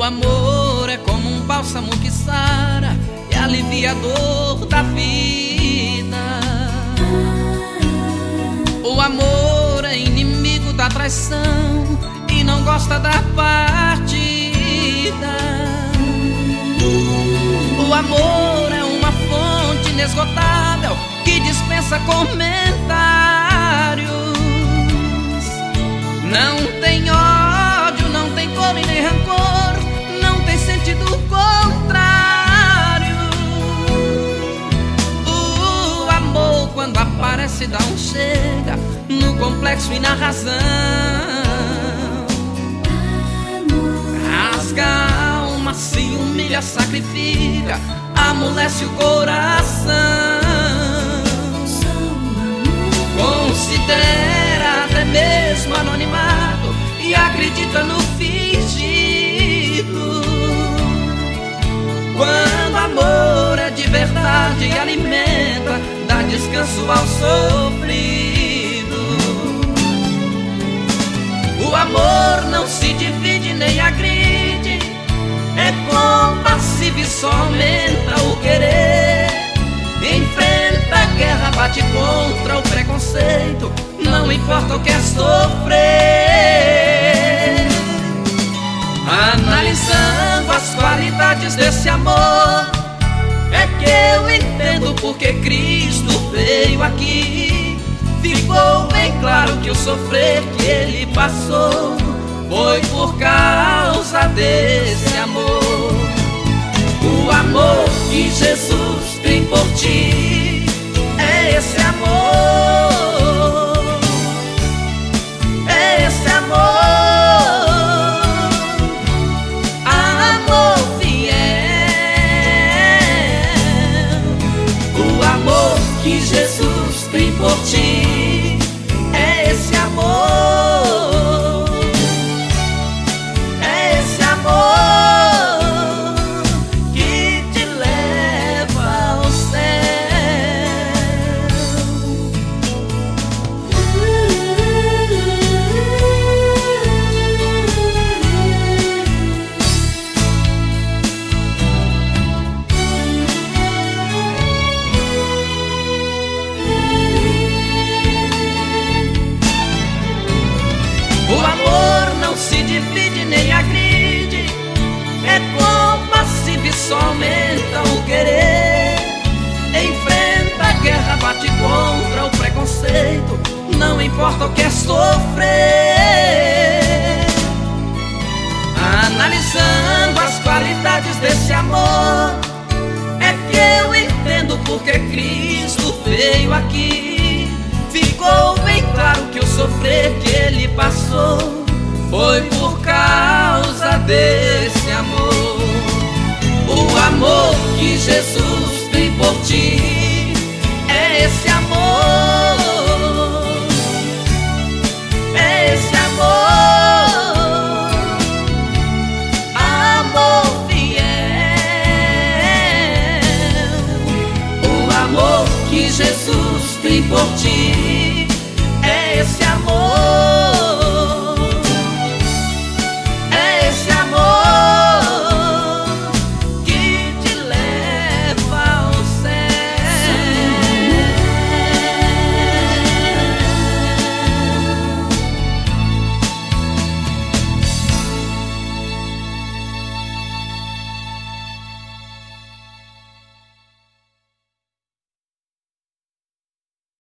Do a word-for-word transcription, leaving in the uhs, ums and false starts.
amor é como um bálsamo que sara e alivia a dor da vida. O amor é inimigo da traição e não gosta da partida. O amor é uma fonte inesgotável que dispensa comentários. Não tem ódio, não tem cor e nem rancor, não tem sentido contrário. O amor, quando aparece, dá um chega no complexo e na razão. Rasga a alma, se humilha, sacrifica, amolece o coração. Considera até mesmo anonimato e acredita no fingido. Quando amor é de verdade, alimenta, dá descanso ao sofrido. O amor não se divide nem agride, é compassivo e só aumenta o querer. Enfrenta a guerra, bate contra o preconceito, não importa o que é sofrer. Analisando as qualidades desse amor, é que eu entendo porque Cristo veio aqui. Ficou bem claro que o sofrer que Ele passou foi por causa desse amor. O amor que Jesus tem por ti é esse amor, é esse amor, amor fiel. O amor que Jesus tem por ti é esse amor, é esse amor. O amor não se divide nem agride, é compassivo e só aumenta o querer. Enfrenta a guerra, bate contra o preconceito, não importa o que é sofrer. Analisando as qualidades desse amor, é que eu entendo porque Cristo veio aqui. Ficou bem claro que o sofrer que Ele passou foi por causa desse amor. O amor que Jesus tem por ti é esse amor, é esse amor, amor fiel. O amor que Jesus tem por ti é esse amor.